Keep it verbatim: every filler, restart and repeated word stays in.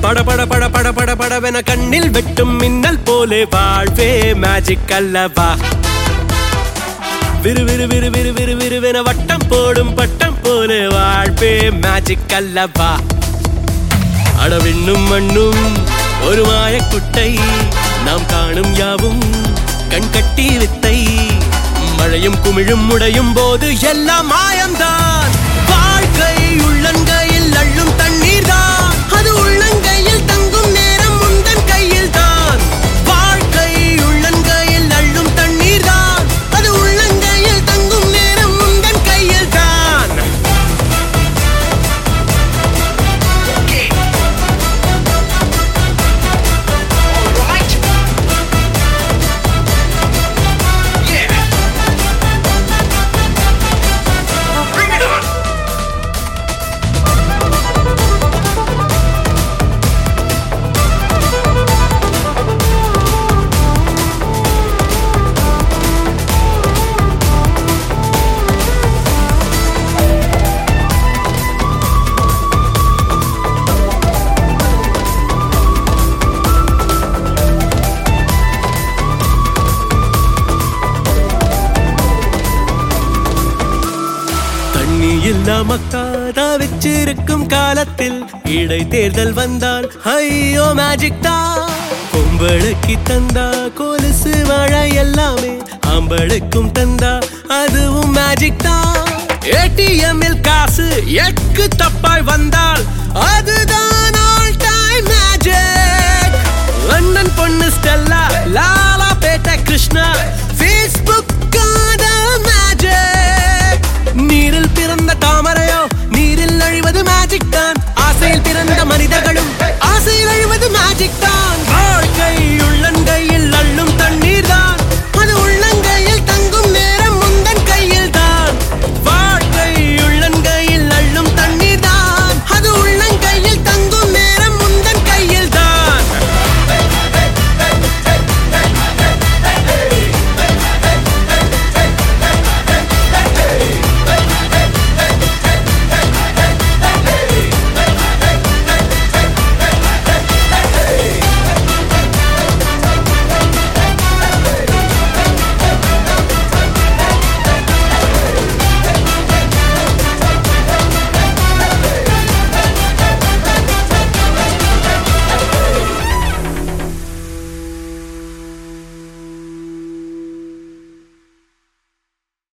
பட பட பட பட பட படவென கண்ணில் வெட்டும் மின்னல் போலே வாழ்வே மேஜிக் அல்லவா விறு விறு விறு விறு விறு விறுவென வட்டம் போடும் பட்டம் போலே வாழ்வே மேஜிக் அல்லவா அடவிண்ணும் மண்ணும் ஒரு மாயக்குட்டை நாம் காணும் யாவும் கண்கட்டி வித்தை மழையும் குமிழும் முடையும் போது எல்லாம் மாயம்தான் வாழ்க்கை உள்ளங்கையில் அள்ளும் தண்ணீர் தான் அது உள்ளங்கையில் தங்கும் நேரம் உந்தன் கையில் தான் வாழ்க்கை உள்ளங்கையில் அள்ளும் தண்ணீர் தான் அது உள்ளங்கையில் தங்கும் நேரம் உந்தன் கையில் தான் மக்காதா வச்சிருக்கும் காலத்தில் இடை தேர்தல் வந்தால் ஐயோ மேஜிக் தான் பொம்பளுக்கு தந்தா கொலுசு வாழை எல்லாமே ஆம்பளுக்கும் தந்தா அதுவும் மேஜிக் தான் ஏடிஎம்மில் காசு எக்கு தப்பாய் வந்தால் அதுதான் ஆல் டைம் மேஜிக் லண்டன் பொண்ணு ஸ்டெல்லா லாலா பேட்டை கிருஷ்ணா ஃபேஸ்புக் நீரில் பிறந்த தாமரையோ நீரில் அழிவது மேஜிக் தான் ஆசையில் பிறந்த மனிதர்களும் ஆசையில் அழிவது மேஜிக் தான் வாழ்க்கை